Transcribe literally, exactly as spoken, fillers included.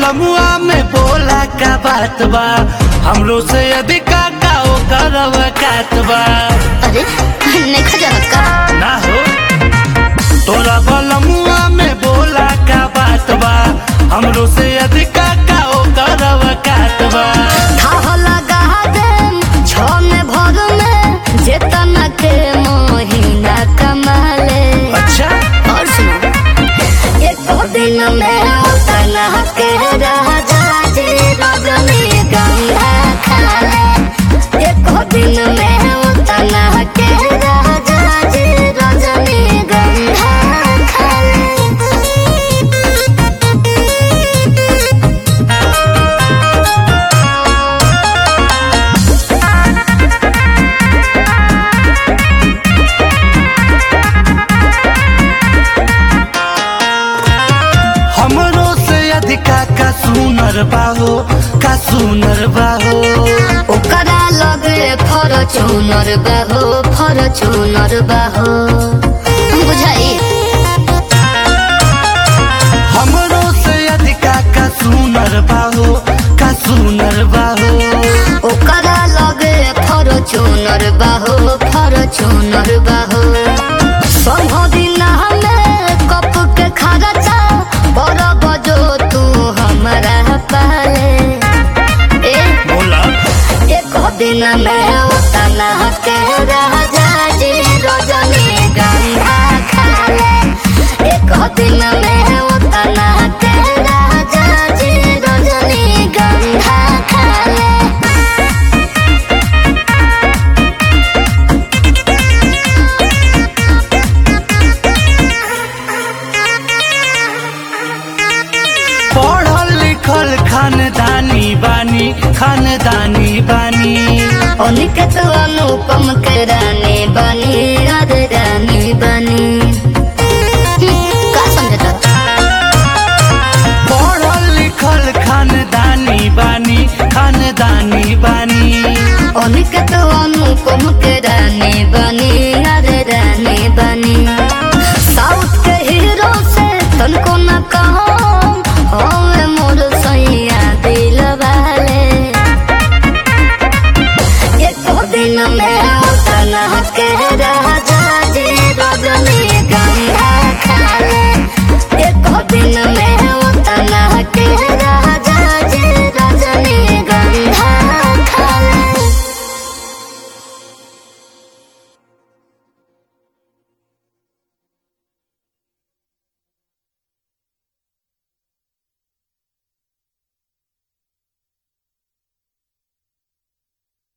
बलमुआ में बोला का बात बा, हमरो से अधिका का ओकर औकात बा। अरे नहीं खजानत का ना हो तोरा बलमुआ में बोला का बात बा, हमरो से अधिका का ओकर औकात बा। था लगा दे छो में भर में जेतना के महीना कमाले। अच्छा और सुनो एक दिन में उतना के राजा जी रजनी गंगा खाले। एक दिन में उतना के राजा जी रजनी गंगा खाले। हमरो से अधिका का सुनर बाहो, का सुनर बाहो। ओकरा लगे फॉर्च्यूनर बाहो, फॉर्च्यूनर बाहो बुझाई। हमरो से अधिका का सुनर बाहो, का सुनर बाहो। ओकरा लगे फॉर्च्यूनर बाहो, फॉर्च्यूनर बाहो। सब दिन हमें कप के खर्चा बड़ बजो तू हमारा पाले। ए बोला एक दिन में उतना के राजा जी रजनी गंगा खाले। एक दिन में उतना के राजा जी रजनी गंगा खाले। पढ़ल लिखल खानदानी बानी, खानदानी बानी। अनिकेत अनुपम के रानी बनी, राधे रानी बनी। का समझता पढ़ल लिखल खानदानी बानी, खानदानी बानी। अनिकेत अनुपम के